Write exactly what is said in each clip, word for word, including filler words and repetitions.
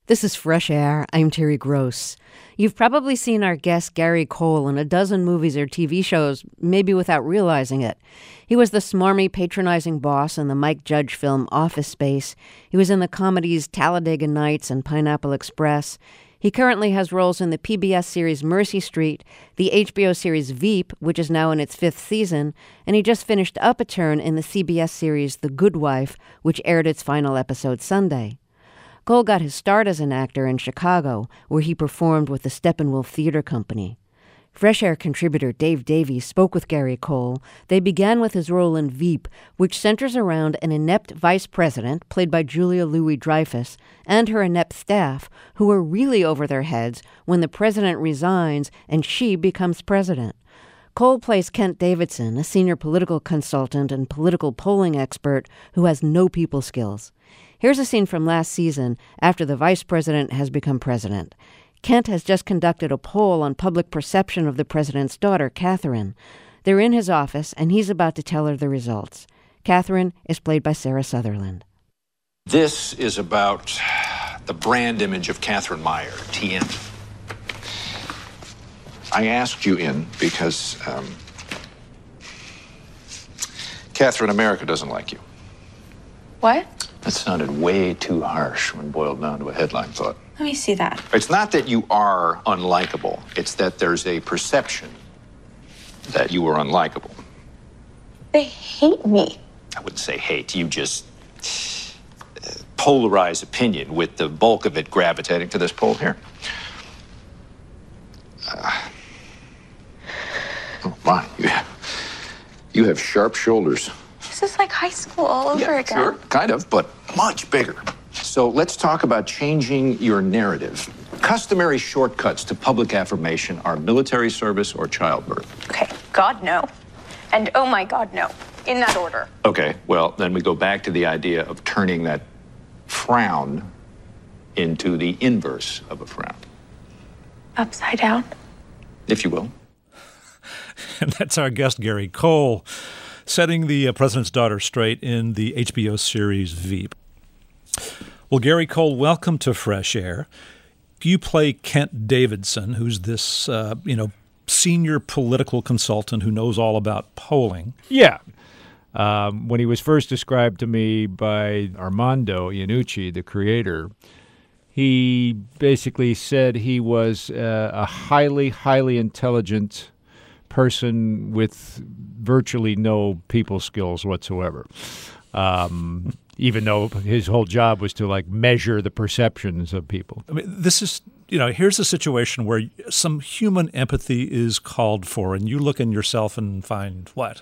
This is Fresh Air. I'm Terry Gross. You've probably seen our guest Gary Cole in a dozen movies or T V shows, maybe without realizing it. He was the smarmy, patronizing boss in the Mike Judge film Office Space. He was in the comedies Talladega Nights and Pineapple Express. He currently has roles in the P B S series Mercy Street, the H B O series Veep, which is now in its fifth season, and he just finished up a turn in the C B S series The Good Wife, which aired its final episode Sunday. Cole got his start as an actor in Chicago, where he performed with the Steppenwolf Theater Company. Fresh Air contributor Dave Davies spoke with Gary Cole. They began with his role in Veep, which centers around an inept vice president, played by Julia Louis-Dreyfus, and her inept staff, who are really over their heads when the president resigns and she becomes president. Cole plays Kent Davidson, a senior political consultant and political polling expert who has no people skills. Here's a scene from last season after the vice president has become president. Kent has just conducted a poll on public perception of the president's daughter, Catherine. They're in his office, and he's about to tell her the results. Catherine is played by Sarah Sutherland. This is about the brand image of Catherine Meyer, T N. I asked you in because, um, Catherine, America doesn't like you. What? That sounded way too harsh when boiled down to a headline thought. Let me see that. It's not that you are unlikable. It's that there's a perception that you are unlikable. They hate me. I wouldn't say hate. You just uh, polarize opinion, with the bulk of it gravitating to this poll here. Uh, oh, my. You have, you have sharp shoulders. This is like high school all over yeah, again. Sure, kind of, but much bigger. So let's talk about changing your narrative. Customary shortcuts to public affirmation are military service or childbirth. Okay, God, no. And oh my God, no. In that order. Okay, well, then we go back to the idea of turning that frown into the inverse of a frown. Upside down? If you will. And that's our guest, Gary Cole, setting the uh, president's daughter straight in the H B O series Veep. Well, Gary Cole, welcome to Fresh Air. You play Kent Davidson, who's this, uh, you know, senior political consultant who knows all about polling. Yeah. Um, when he was first described to me by Armando Iannucci, the creator, he basically said he was uh, a highly, highly intelligent person with virtually no people skills whatsoever. Um, even though his whole job was to, like, measure the perceptions of people. I mean, this is, you know, here's a situation where some human empathy is called for, and you look in yourself and find what?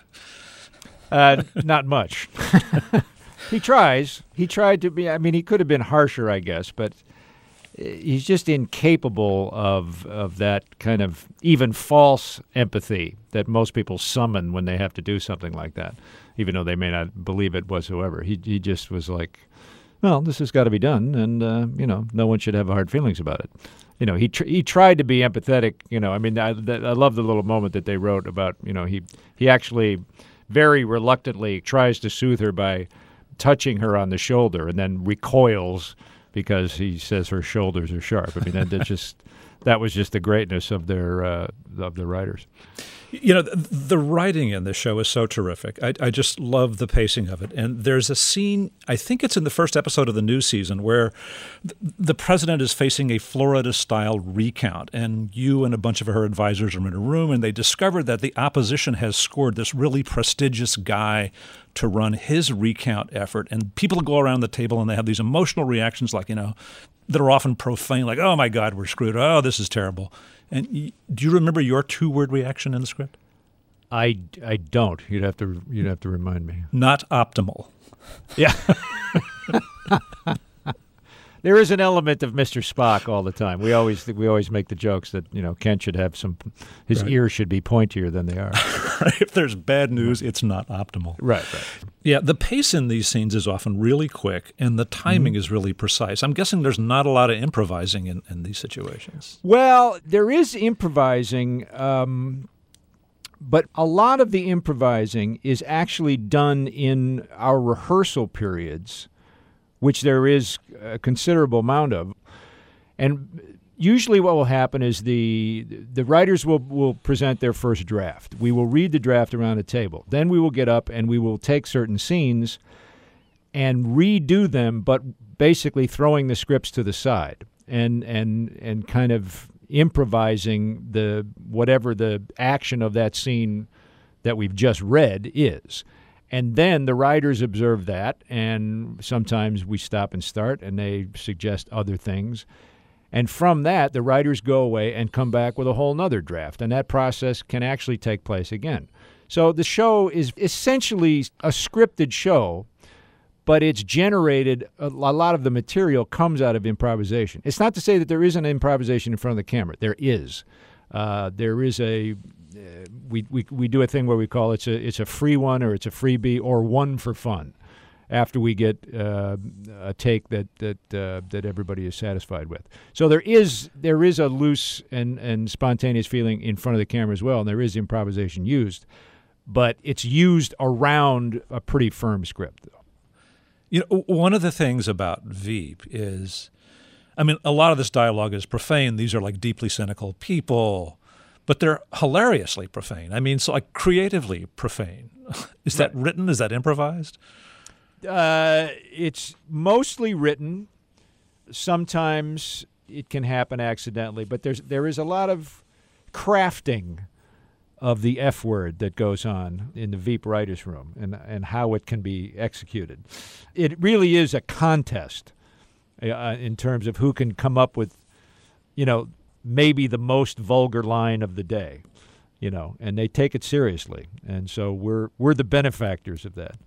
Uh, not much. He tries. He tried to be, I mean, he could have been harsher, I guess, but he's just incapable of of that kind of even false empathy that most people summon when they have to do something like that, even though they may not believe it whatsoever. He he just was like, well, this has got to be done, and uh, you know, no one should have hard feelings about it. You know, he tr- he tried to be empathetic. You know, I mean, I, I love the little moment that they wrote about. You know, he he actually very reluctantly tries to soothe her by touching her on the shoulder, and then recoils because he says her shoulders are sharp. I mean, that, that just that was just the greatness of their uh, of the writers. You know, the, the writing in this show is so terrific. I, I just love the pacing of it. And there's a scene, I think it's in the first episode of the new season, where th- the president is facing a Florida-style recount, and you and a bunch of her advisors are in a room, and they discover that the opposition has scored this really prestigious guy to run his recount effort. And people go around the table and they have these emotional reactions, like, you know, that are often profane, like, oh, my God, we're screwed. Oh, this is terrible. And y- do you remember your two-word reaction in the script? I, I don't. You'd have to you'd have to remind me. Not optimal. Yeah. There is an element of Mister Spock all the time. We always we always make the jokes that, you know, Kent should have some, his right. ears should be pointier than they are. If there's bad news, it's not optimal. Right, right. Yeah, the pace in these scenes is often really quick, and the timing mm-hmm. is really precise. I'm guessing there's not a lot of improvising in, in these situations. Well, there is improvising, um, but a lot of the improvising is actually done in our rehearsal periods, which there is a considerable amount of. And usually what will happen is the the writers will, will present their first draft. We will read the draft around a table. Then we will get up and we will take certain scenes and redo them, but basically throwing the scripts to the side and and and kind of improvising the whatever the action of that scene that we've just read is. And then the writers observe that, and sometimes we stop and start, and they suggest other things. And from that, the writers go away and come back with a whole nother draft, and that process can actually take place again. So the show is essentially a scripted show, but it's generated, a lot of the material comes out of improvisation. It's not to say that there isn't improvisation in front of the camera. There is. Uh, there is a, uh, we, we we do a thing where we call it's a, it's a free one, or it's a freebie, or one for fun, after we get uh, a take that that uh, that everybody is satisfied with. So there is there is a loose and, and spontaneous feeling in front of the camera as well, and there is improvisation used, but it's used around a pretty firm script, though. You know, one of the things about Veep is, I mean, a lot of this dialogue is profane. These are like deeply cynical people, but they're hilariously profane. I mean, so like creatively profane. Is that written? Is that improvised? Uh, it's mostly written. Sometimes it can happen accidentally, but there's there is a lot of crafting of the F word that goes on in the Veep writers' room, and and how it can be executed. It really is a contest uh, in terms of who can come up with, you know, maybe the most vulgar line of the day, you know, and they take it seriously, and so we're we're the benefactors of that.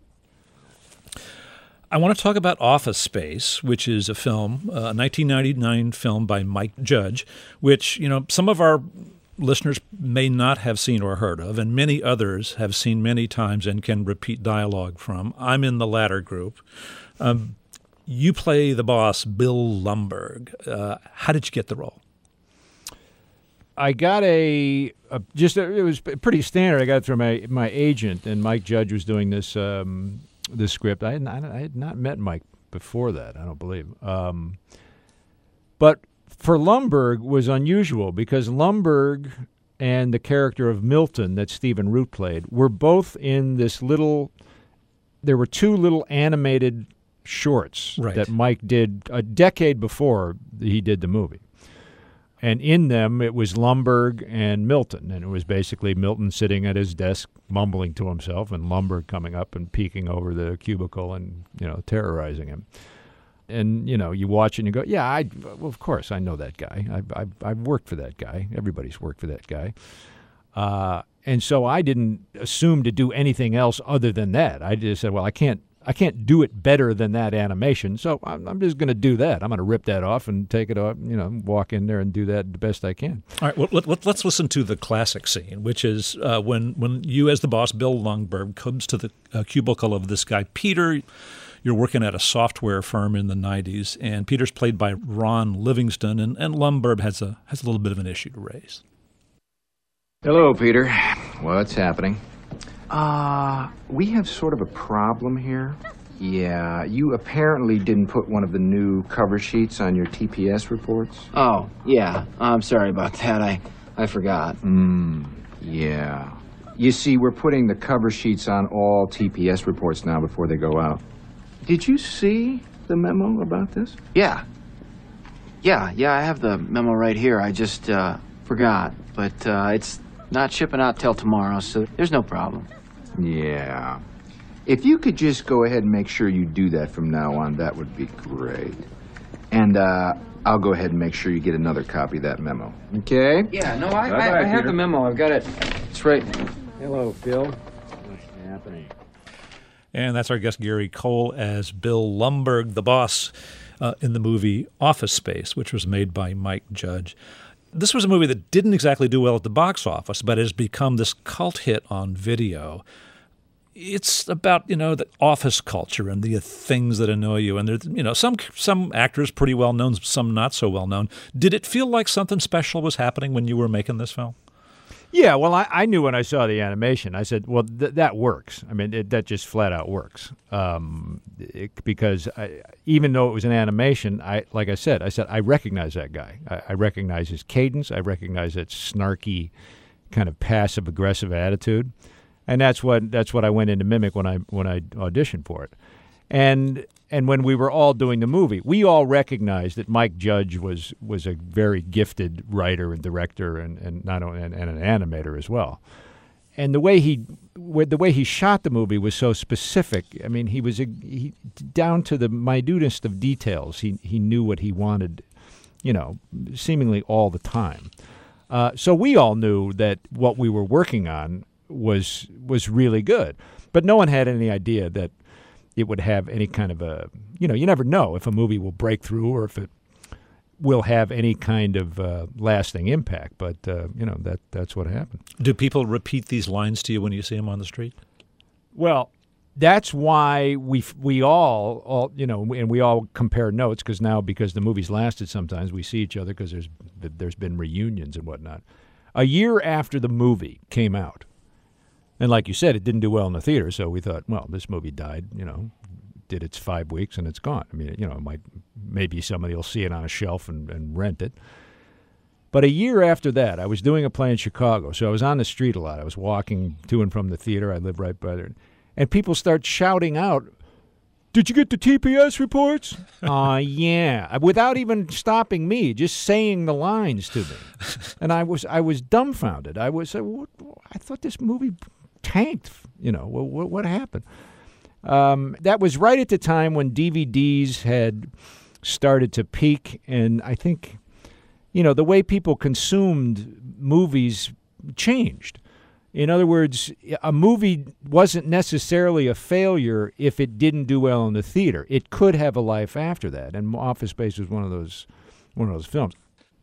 I want to talk about Office Space, which is a film, a nineteen ninety-nine film by Mike Judge, which, you know, some of our listeners may not have seen or heard of, and many others have seen many times and can repeat dialogue from. I'm in the latter group. Um, you play the boss, Bill Lumbergh. Uh, how did you get the role? I got a, a just a, it was pretty standard. I got it through my my agent, and Mike Judge was doing this um, this script. I had, not, I had not met Mike before that, I don't believe. Um, but for Lumbergh was unusual because Lumbergh and the character of Milton that Stephen Root played were both in this little, there were two little animated shorts right. that Mike did a decade before he did the movie. And in them, it was Lumbergh and Milton, and it was basically Milton sitting at his desk mumbling to himself and Lumbergh coming up and peeking over the cubicle and, you know, terrorizing him. And, you know, you watch it and you go, yeah, I, well, of course, I know that guy. I've, I've, I've worked for that guy. Everybody's worked for that guy. Uh, and so I didn't assume to do anything else other than that. I just said, well, I can't I can't do it better than that animation, so I'm, I'm just going to do that. I'm going to rip that off and take it off, you know, walk in there and do that the best I can. All right, well, let, let, let's listen to the classic scene, which is uh, when, when you, as the boss, Bill Lumbergh, comes to the uh, cubicle of this guy, Peter. You're working at a software firm in the nineties, and Peter's played by Ron Livingston, and, and Lumbergh has a has a little bit of an issue to raise. Hello, Peter. What's happening? Uh, we have sort of a problem here. Yeah, you apparently didn't put one of the new cover sheets on your T P S reports. Oh, yeah. I'm sorry about that. I, I forgot. Hmm, yeah. You see, we're putting the cover sheets on all T P S reports now before they go out. Did you see the memo about this? Yeah. Yeah, yeah, I have the memo right here. I just, uh, forgot. But, uh, it's not shipping out till tomorrow, so there's no problem. Yeah. If you could just go ahead and make sure you do that from now on, that would be great. And uh, I'll go ahead and make sure you get another copy of that memo. Okay? Yeah, no, I, Bye-bye, I, I have Peter. the memo. I've got it. It's right. Hello, Bill. What's happening? And that's our guest, Gary Cole, as Bill Lumbergh, the boss, uh, in the movie Office Space, which was made by Mike Judge. This was a movie that didn't exactly do well at the box office, but has become this cult hit on video. It's about, you know, the office culture and the things that annoy you. And, there's, you know, some some actors pretty well known, some not so well known. Did it feel like something special was happening when you were making this film? Yeah, well, I, I knew when I saw the animation. I said, well, th- that works. I mean, it, that just flat out works. Um, it, because I, even though it was an animation, I like I said, I said, I recognize that guy. I, I recognize his cadence. I recognize that snarky kind of passive-aggressive attitude. And that's what that's what I went in to mimic when I when I auditioned for it. And and when we were all doing the movie, we all recognized that Mike Judge was was a very gifted writer and director, and, and not only and, and an animator as well. And the way he the way he shot the movie was so specific. I mean, he was a, he, down to the minutest of details. He he knew what he wanted, you know, seemingly all the time. Uh, so we all knew that what we were working on was was really good, but no one had any idea that it would have any kind of a, you know, you never know if a movie will break through or if it will have any kind of uh, lasting impact. But, uh, you know, that that's what happened. Do people repeat these lines to you when you see them on the street? Well, that's why we we all, all you know, and we all compare notes, because now, because the movie's lasted, sometimes we see each other because there's there's been reunions and whatnot. A year after the movie came out, and like you said, it didn't do well in the theater, so we thought, well, this movie died, you know, did its five weeks and it's gone. I mean, you know, it might, maybe somebody will see it on a shelf and, and rent it. But a year after that, I was doing a play in Chicago, so I was on the street a lot. I was walking to and from the theater. I live right by there. And people start shouting out, "Did you get the T P S reports?" Uh, yeah. Without even stopping me, just saying the lines to me. And I was I was dumbfounded. I was, uh, what, I thought this movie tanked, you know, what, what happened? Um, that was right at the time when D V Ds had started to peak, and I think, you know, the way people consumed movies changed. In other words, a movie wasn't necessarily a failure if it didn't do well in the theater. It could have a life after that, and Office Space was one of those one of those films.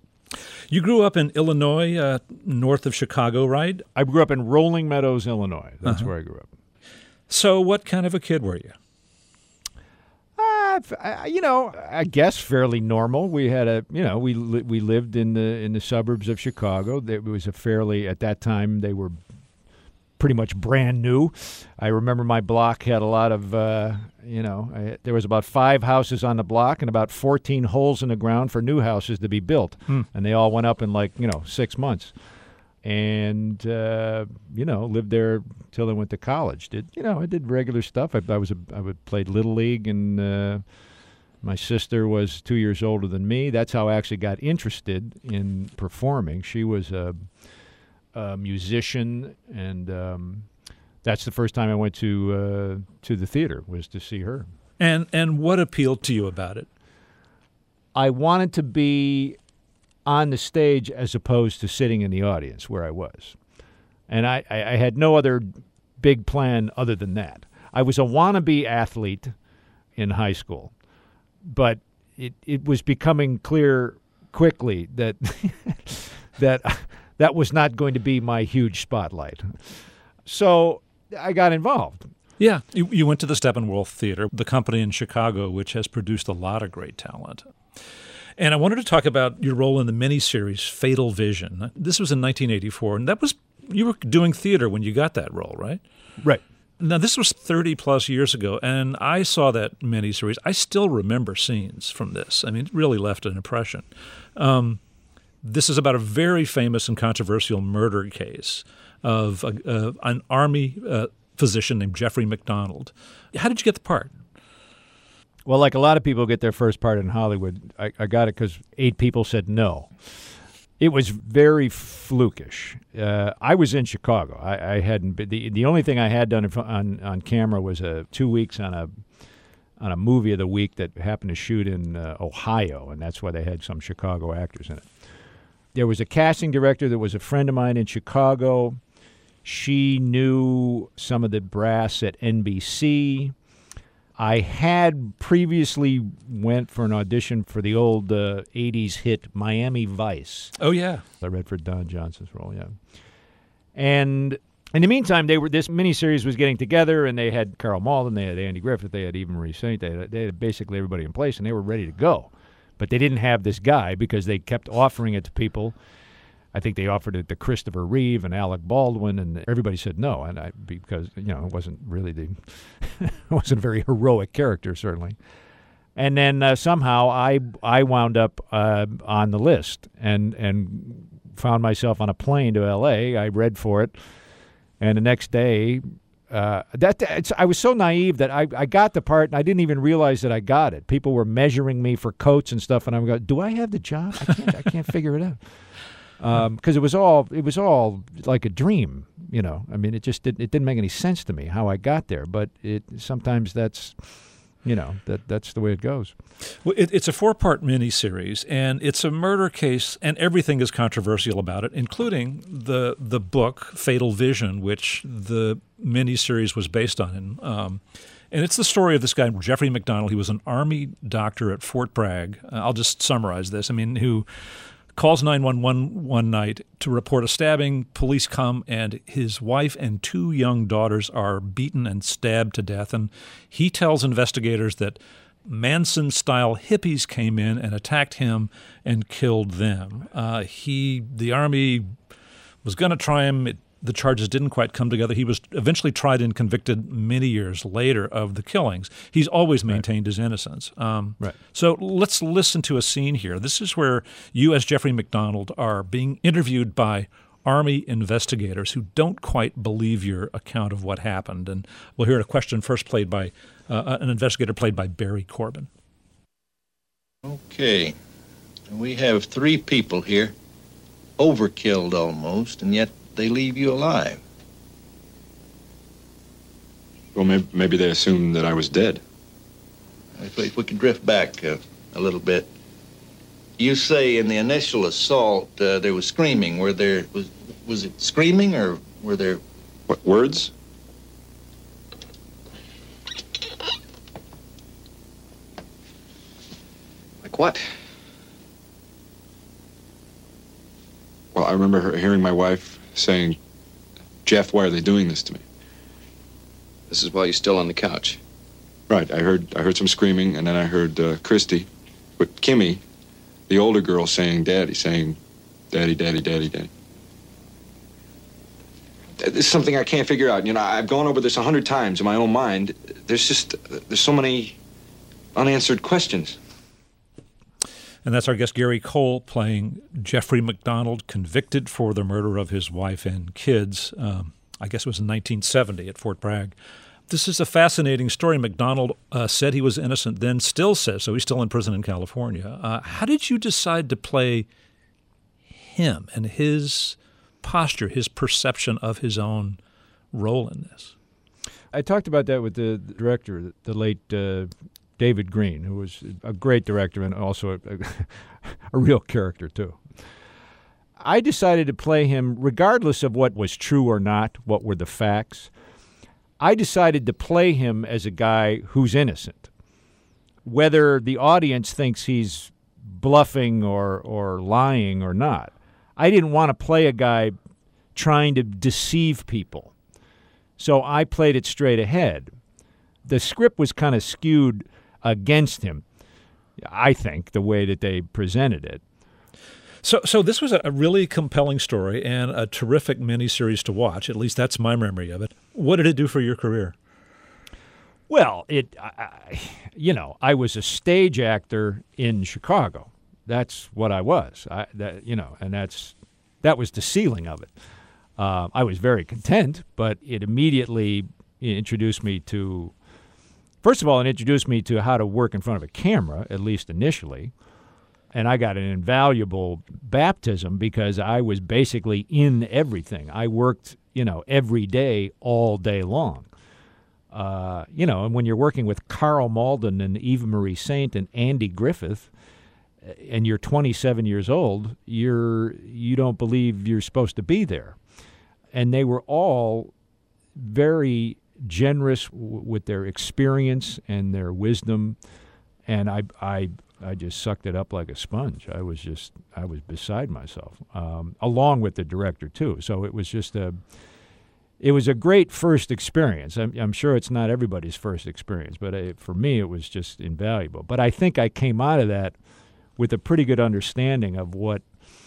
You grew up in Illinois, uh, north of Chicago, right? I grew up in Rolling Meadows, Illinois. That's Uh-huh. where I grew up. So what kind of a kid were you? Uh, I- you know, I guess fairly normal. We had a, you know, we li- we lived in the in the suburbs of Chicago. There was a fairly, at that time, they were pretty much brand new. I remember my block had a lot of, uh, you know, I, there was about five houses on the block and about fourteen holes in the ground for new houses to be built. Hmm. And they all went up in like, you know, six months. And, uh, you know, lived there till I went to college. Did, you know, I did regular stuff. I, I was a, I would played Little League, and uh, my sister was two years older than me. That's how I actually got interested in performing. She was a, a musician, and um, that's the first time I went to uh, to the theater, was to see her. And and what appealed to you about it? I wanted to be on the stage as opposed to sitting in the audience where I was. And I, I, I had no other big plan other than that. I was a wannabe athlete in high school, but it, it was becoming clear quickly that that that was not going to be my huge spotlight. So I got involved. Yeah, you, you went to the Steppenwolf Theater, the company in Chicago, which has produced a lot of great talent. And I wanted to talk about your role in the miniseries Fatal Vision. This was in nineteen eighty-four, and that was, you were doing theater when you got that role, right? Right. Now, this was thirty plus years ago, and I saw that miniseries. I still remember scenes from this. I mean, it really left an impression. Um, this is about a very famous and controversial murder case of a, uh, an Army uh, physician named Jeffrey McDonald. How did you get the part? Well, like a lot of people get their first part in Hollywood, I, I got it because eight people said no. It was very flukish. Uh, I was in Chicago. I, I hadn't been, the the only thing I had done in front, on on camera was a two weeks on a on a movie of the week that happened to shoot in uh, Ohio, and that's why they had some Chicago actors in it. There was a casting director that was a friend of mine in Chicago. She knew some of the brass at N B C. I had previously went for an audition for the old uh, eighties hit Miami Vice. Oh, yeah. I read for Don Johnson's role, yeah. And in the meantime, they were this miniseries was getting together, and they had Carl Malden, they had Andy Griffith, they had Eva Marie Saint, they had, they had basically everybody in place, and they were ready to go. But they didn't have this guy because they kept offering it to people. I think they offered it to Christopher Reeve and Alec Baldwin, and everybody said no, and I because you know it wasn't really the it wasn't a very heroic character certainly. And then uh, somehow I I wound up uh, on the list and and found myself on a plane to L A. I read for it, and the next day. Uh, that it's, I was so naive that I, I got the part and I didn't even realize that I got it. People were measuring me for coats and stuff, and I'm going, "Do I have the job? I can't. I can't figure it out." Because um, it was all it was all like a dream, you know. I mean, it just didn't it didn't make any sense to me how I got there. But it sometimes that's, you know, that that's the way it goes. Well, it, it's a four-part miniseries, and it's a murder case, and everything is controversial about it, including the the book Fatal Vision, which the miniseries was based on. Um, and it's the story of this guy, Jeffrey McDonald. He was an Army doctor at Fort Bragg. Uh, I'll just summarize this. I mean, who calls nine one one one night to report a stabbing. Police come, and his wife and two young daughters are beaten and stabbed to death. And he tells investigators that Manson-style hippies came in and attacked him and killed them. Uh, he, the Army was going to try him. It, the charges didn't quite come together. He was eventually tried and convicted many years later of the killings. He's always maintained right. his innocence. Um, right. So let's listen to a scene here. This is where you, as Jeffrey McDonald, are being interviewed by Army investigators who don't quite believe your account of what happened. And we'll hear a question first played by uh, an investigator played by Barry Corbin. Okay. We have three people here, overkilled almost, and yet they leave you alive. Well, maybe, maybe they assumed that I was dead. If we, if we could drift back uh, a little bit. You say in the initial assault uh, there was screaming. Were there was was it screaming or were there what words? Like what? Well, I remember her hearing my wife saying, "Jeff, why are they doing this to me?" This is while you're still on the couch. Right. I heard I heard some screaming, and then I heard uh, Christy, but Kimmy, the older girl, saying, "Daddy," saying, "Daddy, Daddy, Daddy, Daddy." This is something I can't figure out. You know, I've gone over this a hundred times in my own mind. There's just there's so many unanswered questions. And that's our guest, Gary Cole, playing Jeffrey McDonald, convicted for the murder of his wife and kids. Um, I guess it was in nineteen seventy at Fort Bragg. This is a fascinating story. McDonald uh, said he was innocent then, still says so. He's still in prison in California. Uh, how did you decide to play him and his posture, his perception of his own role in this? I talked about that with the director, the late uh, David Green, who was a great director and also a, a real character, too. I decided to play him regardless of what was true or not, what were the facts. I decided to play him as a guy who's innocent. Whether the audience thinks he's bluffing or, or lying or not. I didn't want to play a guy trying to deceive people. So I played it straight ahead. The script was kind of skewed against him, I think, the way that they presented it. So so this was a really compelling story and a terrific miniseries to watch. At least that's my memory of it. What did it do for your career? Well, it, I, you know, I was a stage actor in Chicago. That's what I was. I, that, you know, and that's that was the ceiling of it. Uh, I was very content, but it immediately introduced me to, first of all, it introduced me to how to work in front of a camera, at least initially. And I got an invaluable baptism because I was basically in everything. I worked, you know, every day, all day long. Uh, you know, and when you're working with Carl Malden and Eva Marie Saint and Andy Griffith, and you're twenty-seven years old, you're you don't believe you're supposed to be there. And they were all very generous w- with their experience and their wisdom, and I I I just sucked it up like a sponge. I was just I was beside myself, um, along with the director too. So it was just a it was a great first experience. I'm, I'm sure it's not everybody's first experience, but I, for me it was just invaluable. But I think I came out of that with a pretty good understanding of what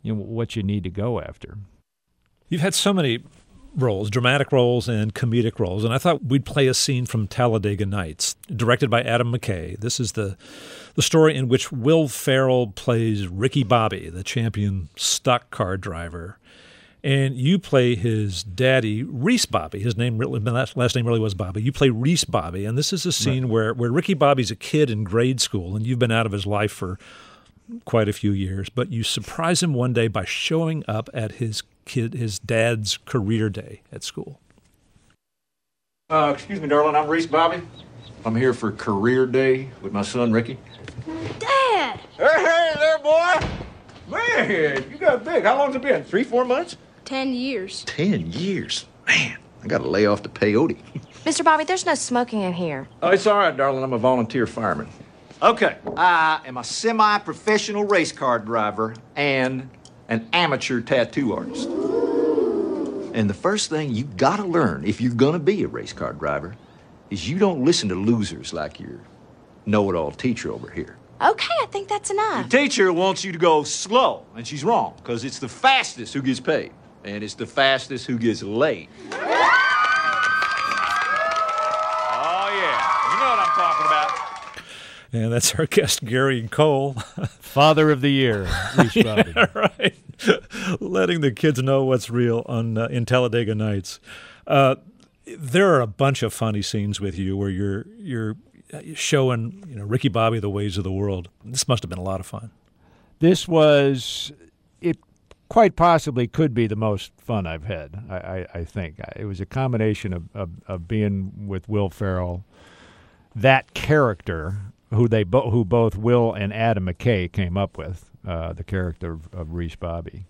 you know, what you need to go after. You've had so many roles, dramatic roles and comedic roles, and I thought we'd play a scene from Talladega Nights, directed by Adam McKay. This is the the story in which Will Ferrell plays Ricky Bobby, the champion stock car driver, and you play his daddy, Reese Bobby. His name really, last, last name really was Bobby. You play Reese Bobby, and this is a scene right. where, where Ricky Bobby's a kid in grade school, and you've been out of his life for quite a few years, but you surprise him one day by showing up at his kid, his dad's career day at school. Uh, excuse me, darling, I'm Reese Bobby. I'm here for career day with my son, Ricky. Dad! Hey, hey there, boy! Man, you got big. How long's it been? Three, four months? Ten years. Ten years? Man, I gotta lay off the peyote. Mister Bobby, there's no smoking in here. Oh, it's all right, darling. I'm a volunteer fireman. Okay, I am a semi-professional race car driver and an amateur tattoo artist. And the first thing you gotta learn if you're gonna be a race car driver is you don't listen to losers like your know-it-all teacher over here. Okay, I think that's enough. The teacher wants you to go slow, and she's wrong, because it's the fastest who gets paid, and it's the fastest who gets laid. Oh, yeah, you know what I'm talking about. And that's our guest, Gary Cole. Father of the Year, Reese Bobby. Yeah, right. Letting the kids know what's real on uh, in Talladega Nights. Uh, there are a bunch of funny scenes with you where you're you're showing, you know, Ricky Bobby the ways of the world. This must have been a lot of fun. This was, it quite possibly could be the most fun I've had, I, I, I think. It was a combination of, of, of being with Will Ferrell, that character, who they bo- who both Will and Adam McKay came up with, uh, the character of, of Reese Bobby.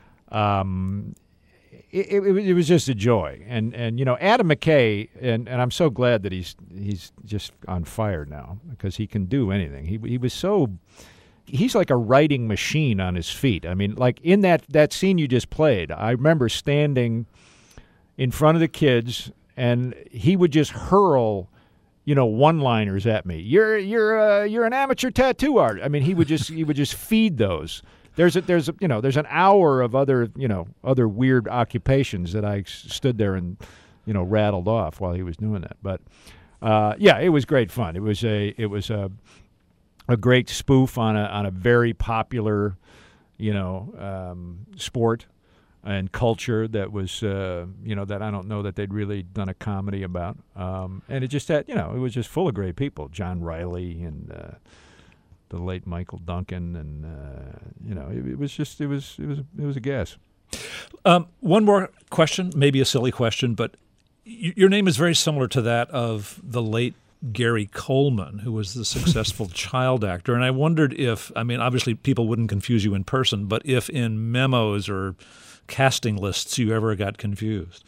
Um, it, it, it was just a joy, and and you know Adam McKay, and, and I'm so glad that he's he's just on fire now because he can do anything. He he was so he's like a writing machine on his feet. I mean, like in that that scene you just played, I remember standing in front of the kids, and he would just hurl, you know, one-liners at me. You're you're uh, you're an amateur tattoo artist. I mean, he would just he would just feed those. There's a, there's a, you know there's an hour of other you know other weird occupations that I stood there and you know rattled off while he was doing that. But uh, yeah, it was great fun. It was a it was a a great spoof on a on a very popular you know um, sport and culture that was, uh, you know, that I don't know that they'd really done a comedy about. Um, and it just had, you know, it was just full of great people. John Riley and uh, the late Michael Duncan, and uh, you know, it, it was just, it was, it was, it was a gas. Um, one more question, maybe a silly question, but y- your name is very similar to that of the late Gary Coleman, who was the successful child actor. And I wondered if, I mean, obviously people wouldn't confuse you in person, but if in memos or casting lists you ever got confused.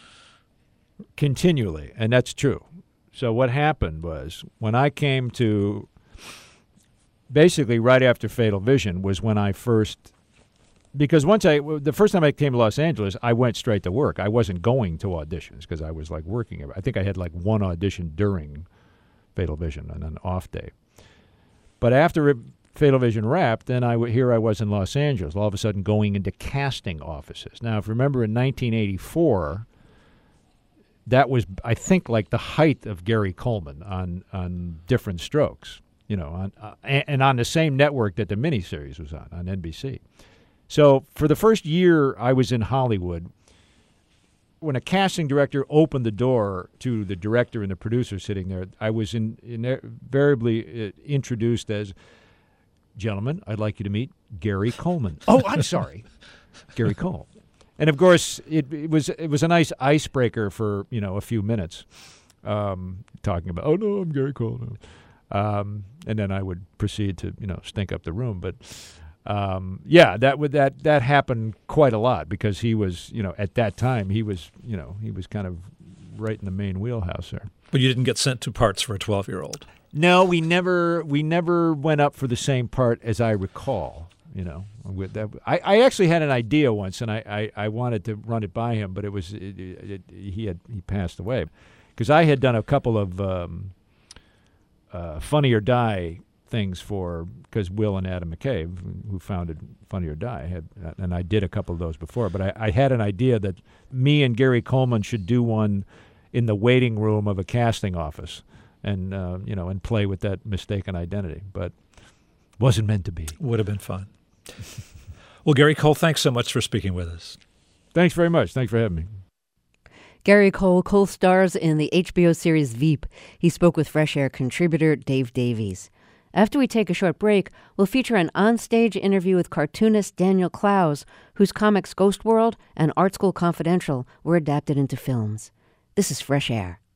Continually, and that's true. So what happened was when I came to, basically right after Fatal Vision was when I first, because once I, the first time I came to Los Angeles, I went straight to work. I wasn't going to auditions because I was like working. I think I had like one audition during Fatal Vision on an off day. But after it, Fatal Vision wrapped, then I w- here I was in Los Angeles, all of a sudden going into casting offices. Now, if you remember in nineteen eighty-four, that was, I think, like the height of Gary Coleman on, on Different Strokes, you know, on, uh, and, and on the same network that the miniseries was on, on N B C. So for the first year I was in Hollywood, when a casting director opened the door to the director and the producer sitting there, I was in, invariably uh, introduced as, "Gentlemen, I'd like you to meet Gary Coleman." "Oh, I'm sorry, Gary Cole." And of course, it, it was it was a nice icebreaker for you know a few minutes, um, talking about, "Oh no, I'm Gary Cole," um, and then I would proceed to you know stink up the room. But um, yeah, that would that that happened quite a lot because he was you know at that time he was you know he was kind of right in the main wheelhouse there. But you didn't get sent to parts for a twelve-year-old. No, we never we never went up for the same part as I recall. You know, with that, I, I actually had an idea once, and I, I, I wanted to run it by him, but it was it, it, it, he had he passed away because I had done a couple of um, uh, Funny or Die things for, because Will and Adam McCabe, who founded Funny or Die, had, and I did a couple of those before, but I, I had an idea that me and Gary Coleman should do one in the waiting room of a casting office, and uh, you know, and play with that mistaken identity, but wasn't meant to be. Would have been fun. Well, Gary Cole, thanks so much for speaking with us. Thanks very much. Thanks for having me. Gary Cole co-stars in the H B O series Veep. He spoke with Fresh Air contributor Dave Davies. After we take a short break, we'll feature an onstage interview with cartoonist Daniel Clowes, whose comics Ghost World and Art School Confidential were adapted into films. This is Fresh Air.